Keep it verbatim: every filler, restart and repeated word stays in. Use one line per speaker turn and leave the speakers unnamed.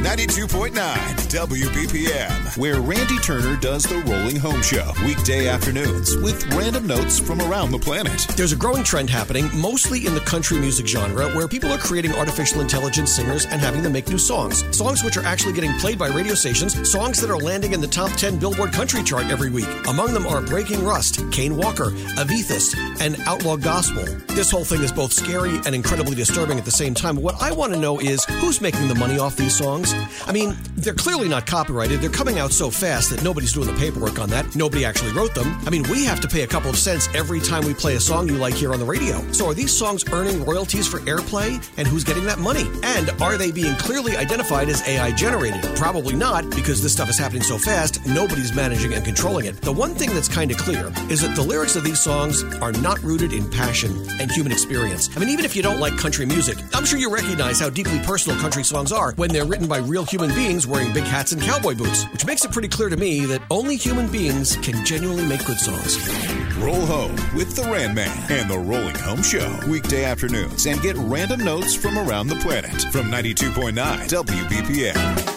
ninety-two point nine W B P M, where Randy Turner does the Rolling Home Show, weekday afternoons with random notes from around the planet.
There's a growing trend happening, mostly in the country music genre, where people are creating artificial intelligence singers and having them make new songs. Songs which are actually getting played by radio stations, songs that are landing in the top ten Billboard country chart every week. Among them are Breaking Rust, Kane Walker, Avethist, and Outlaw Gospel. This whole thing is both scary and incredibly disturbing at the same time. What I want to know is, who's making the money off these songs? I mean, they're clearly not copyrighted. They're coming out so fast that nobody's doing the paperwork on that. Nobody actually wrote them. I mean, we have to pay a couple of cents every time we play a song you like here on the radio. So are these songs earning royalties for airplay? And who's getting that money? And are they being clearly identified as A I generated? Probably not, because this stuff is happening so fast, nobody's managing and controlling it. The one thing that's kind of clear is that the lyrics of these songs are not rooted in passion and human experience. I mean, even if you don't like country music, I'm sure you recognize how deeply personal country songs are when they're written by real human beings wearing big hats and cowboy boots, which makes it pretty clear to me that only human beings can genuinely make good songs.
Roll home with the Ran Man and the Rolling Home Show, weekday afternoons, and get random notes from around the planet from ninety-two point nine W B P M.